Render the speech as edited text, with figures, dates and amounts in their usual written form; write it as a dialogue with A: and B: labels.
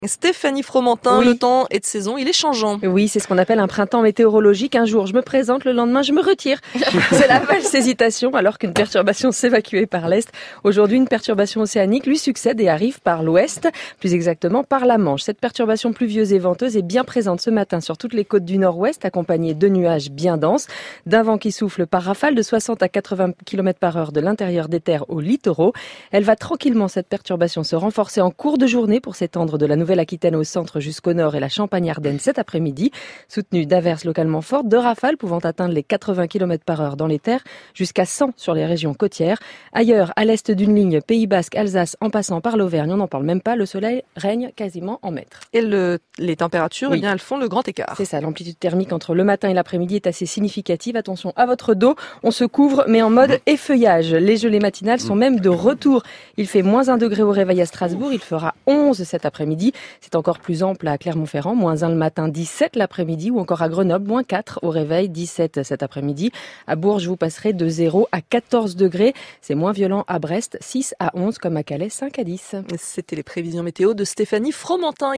A: Stéphanie Fromentin,
B: Oui.
A: le temps est de saison, il est changeant.
B: Oui, c'est ce qu'on appelle un printemps météorologique. Un jour, je me présente, le lendemain, je me retire. C'est la valse hésitation alors qu'une perturbation s'évacuait par l'est. Aujourd'hui, une perturbation océanique lui succède et arrive par l'ouest, plus exactement par la Manche. Cette perturbation pluvieuse et venteuse est bien présente ce matin sur toutes les côtes du nord-ouest, accompagnée de nuages bien denses, d'un vent qui souffle par rafale de 60 à 80 km par heure de l'intérieur des terres aux littoraux. Elle va tranquillement, cette perturbation, se renforcer en cours de journée pour s'étendre de la Nouvelle-Aquitaine au centre jusqu'au nord et la Champagne-Ardenne cet après-midi, soutenue d'averses localement fortes, de rafales pouvant atteindre les 80 km par heure dans les terres, jusqu'à 100 sur les régions côtières. Ailleurs, à l'est d'une ligne Pays Basque, Alsace, en passant par l'Auvergne, on n'en parle même pas, le soleil règne quasiment en maître.
A: Et les températures,
B: Oui.
A: eh bien, elles font le grand écart.
B: C'est ça, l'amplitude thermique entre le matin et l'après-midi est assez significative. Attention à votre dos, on se couvre mais en mode effeuillage. Les gelées matinales sont même de retour. Il fait -1 degré au réveil à Strasbourg, il fera 11 cet après-midi. C'est encore plus ample à Clermont-Ferrand, -1 le matin, 17 l'après-midi, ou encore à Grenoble, -4 au réveil, 17 cet après-midi. À Bourges, vous passerez de 0 à 14 degrés. C'est moins violent à Brest, 6 à 11, comme à Calais, 5 à 10.
A: C'était les prévisions météo de Stéphanie Fromentin.